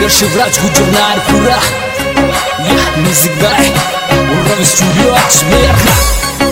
singer Shivraj Gujarnar pura. Yeah, music by Ravi Studio Ajmer.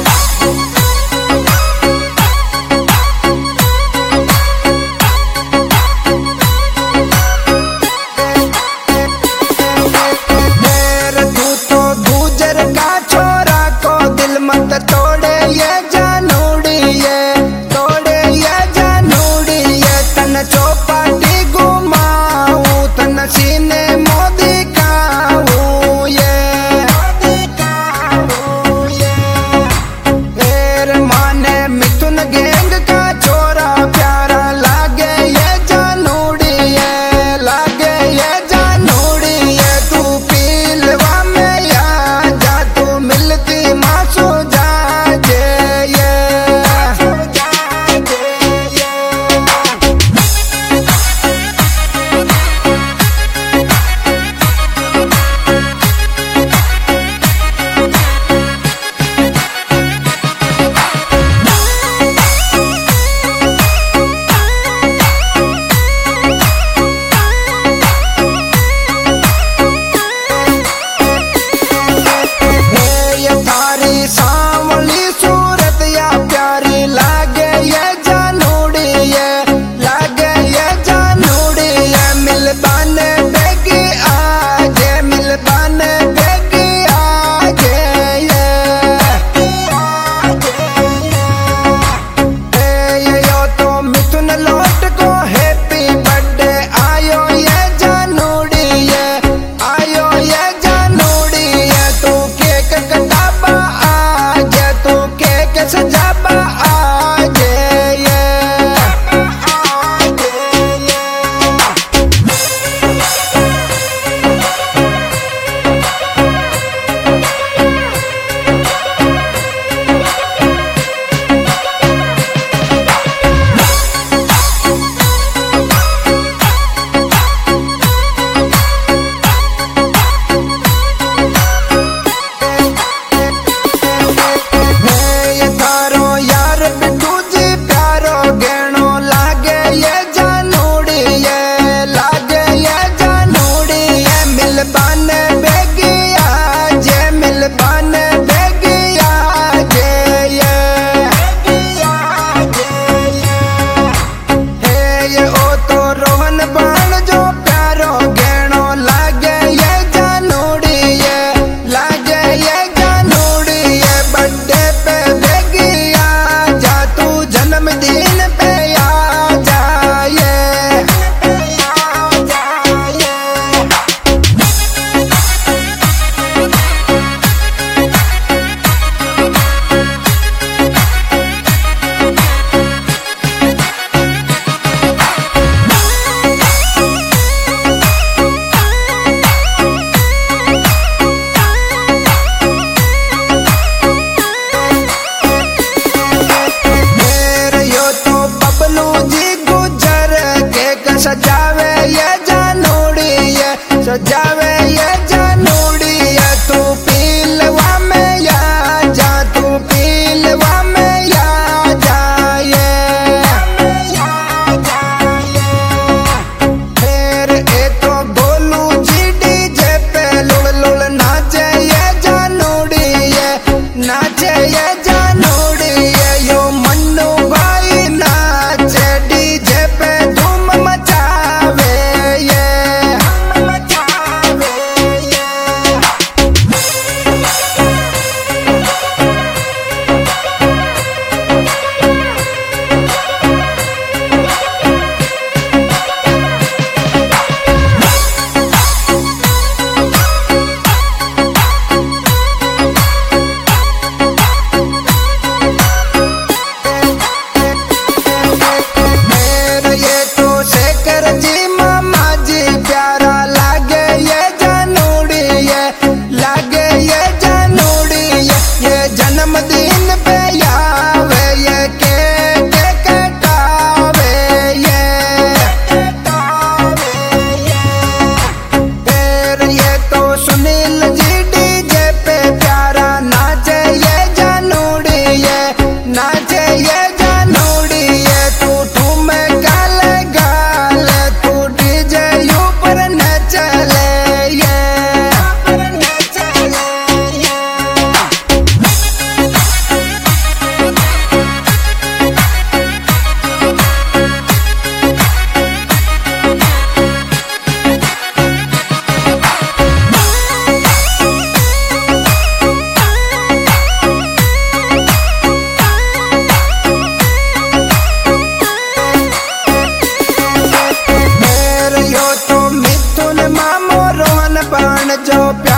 सजावे ये जानूड़ी है तू पीलवा में या जा तू पीलवा में या जाए फिर ए तो गोलू जी डीजे पे लुड़ लुड़ नाचे ये जानूड़ी है नाचे ये जानूड़ी है यो मन्नू भाई नाचे डीजे पे धूम मचावे ये जन्मदिन पे आवे ये केक कटावे ये फिर ये तो सुनील जी डीजे पे प्यारा नाचे ये जानूड़ी ये नाचे ये जानूड़ी ये तू ठूमे गाले गाले तू डीजे ऊपर नचे जो प्यार